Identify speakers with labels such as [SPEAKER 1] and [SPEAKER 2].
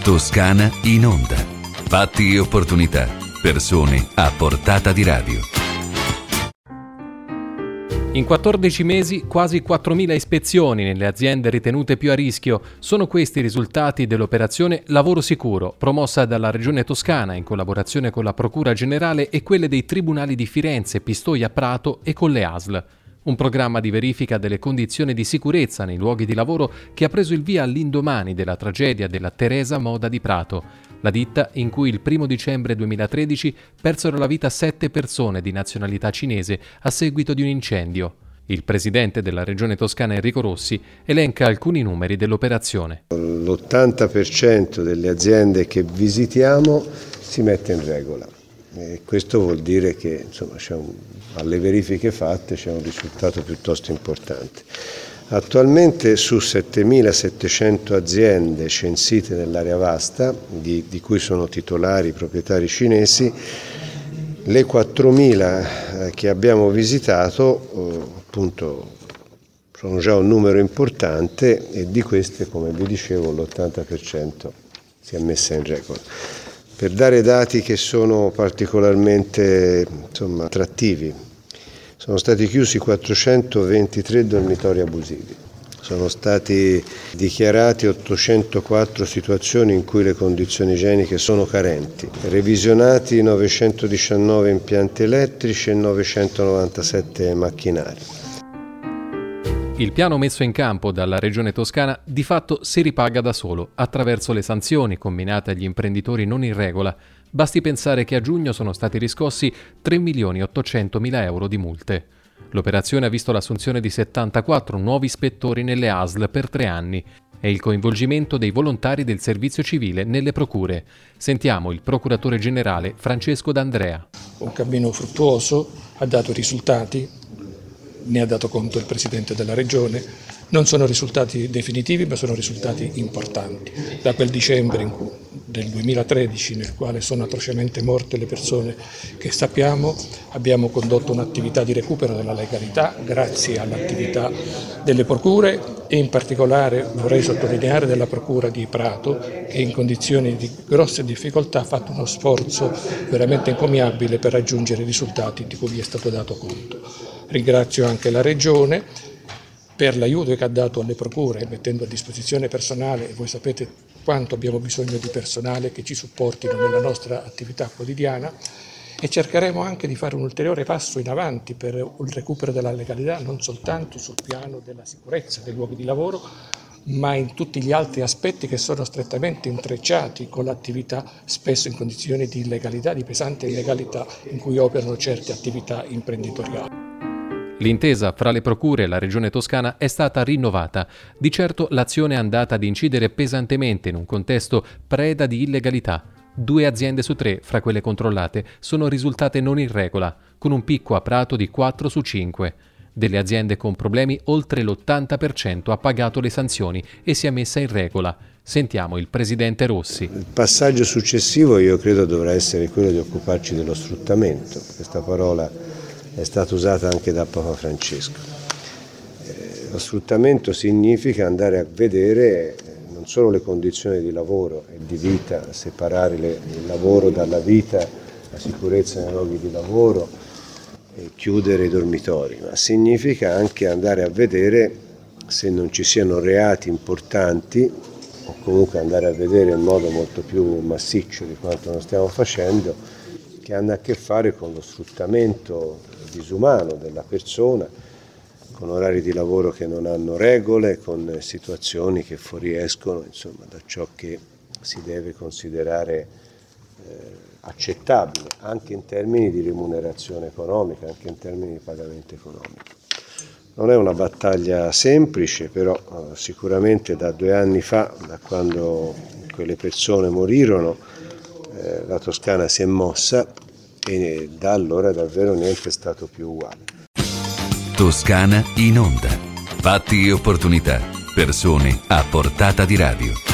[SPEAKER 1] Toscana in onda. Fatti e opportunità. Persone a portata di radio.
[SPEAKER 2] In 14 mesi quasi 4.000 ispezioni nelle aziende ritenute più a rischio. Sono questi i risultati dell'operazione Lavoro Sicuro, promossa dalla Regione Toscana in collaborazione con la Procura Generale e quelle dei Tribunali di Firenze, Pistoia, Prato e con le ASL. Un programma di verifica delle condizioni di sicurezza nei luoghi di lavoro che ha preso il via all'indomani della tragedia della Teresa Moda di Prato, la ditta in cui il 1 dicembre 2013 persero la vita 7 persone di nazionalità cinese a seguito di un incendio. Il presidente della Regione Toscana Enrico Rossi elenca alcuni numeri dell'operazione.
[SPEAKER 3] L'80% delle aziende che visitiamo si mette in regola. E questo vuol dire che alle verifiche fatte c'è un risultato piuttosto importante. Attualmente su 7.700 aziende censite nell'area vasta, di cui sono titolari i proprietari cinesi, le 4.000 che abbiamo visitato appunto sono già un numero importante e di queste, come vi dicevo, l'80% si è messa in regola. Per dare dati che sono particolarmente attrattivi, sono stati chiusi 423 dormitori abusivi, sono stati dichiarati 804 situazioni in cui le condizioni igieniche sono carenti, revisionati 919 impianti elettrici e 997 macchinari.
[SPEAKER 2] Il piano messo in campo dalla Regione Toscana di fatto si ripaga da solo, attraverso le sanzioni combinate agli imprenditori non in regola. Basti pensare che a giugno sono stati riscossi 3.800.000 euro di multe. L'operazione ha visto l'assunzione di 74 nuovi ispettori nelle ASL per 3 anni e il coinvolgimento dei volontari del servizio civile nelle procure. Sentiamo il procuratore generale Francesco D'Andrea.
[SPEAKER 4] Un cammino fruttuoso, ha dato risultati. Ne ha dato conto il Presidente della Regione, non sono risultati definitivi ma sono risultati importanti. Da quel dicembre del 2013 nel quale sono atrocemente morte le persone che sappiamo, abbiamo condotto un'attività di recupero della legalità grazie all'attività delle procure e in particolare vorrei sottolineare della Procura di Prato che in condizioni di grosse difficoltà ha fatto uno sforzo veramente encomiabile per raggiungere i risultati di cui vi è stato dato conto. Ringrazio anche la Regione per l'aiuto che ha dato alle procure mettendo a disposizione personale e voi sapete quanto abbiamo bisogno di personale che ci supportino nella nostra attività quotidiana e cercheremo anche di fare un ulteriore passo in avanti per il recupero della legalità non soltanto sul piano della sicurezza dei luoghi di lavoro ma in tutti gli altri aspetti che sono strettamente intrecciati con l'attività spesso in condizioni di illegalità, di pesante illegalità in cui operano certe attività imprenditoriali.
[SPEAKER 2] L'intesa fra le procure e la Regione Toscana è stata rinnovata. Di certo l'azione è andata ad incidere pesantemente in un contesto preda di illegalità. 2 aziende su 3, fra quelle controllate, sono risultate non in regola, con un picco a Prato di 4 su 5. Delle aziende con problemi, oltre l'80% ha pagato le sanzioni e si è messa in regola. Sentiamo il presidente Rossi.
[SPEAKER 3] Il passaggio successivo io credo dovrà essere quello di occuparci dello sfruttamento. Questa parola è stata usata anche da Papa Francesco. Lo sfruttamento significa andare a vedere non solo le condizioni di lavoro e di vita, separare il lavoro dalla vita, la sicurezza nei luoghi di lavoro e chiudere i dormitori, ma significa anche andare a vedere se non ci siano reati importanti o comunque andare a vedere in modo molto più massiccio di quanto non stiamo facendo, che hanno a che fare con lo sfruttamento disumano della persona, con orari di lavoro che non hanno regole, con situazioni che fuoriescono da ciò che si deve considerare accettabile, anche in termini di remunerazione economica, anche in termini di pagamento economico. Non è una battaglia semplice, però sicuramente da 2 anni fa, da quando quelle persone morirono, la Toscana si è mossa e da allora davvero niente è stato più uguale.
[SPEAKER 1] Toscana in onda. Fatti e opportunità. Persone a portata di radio.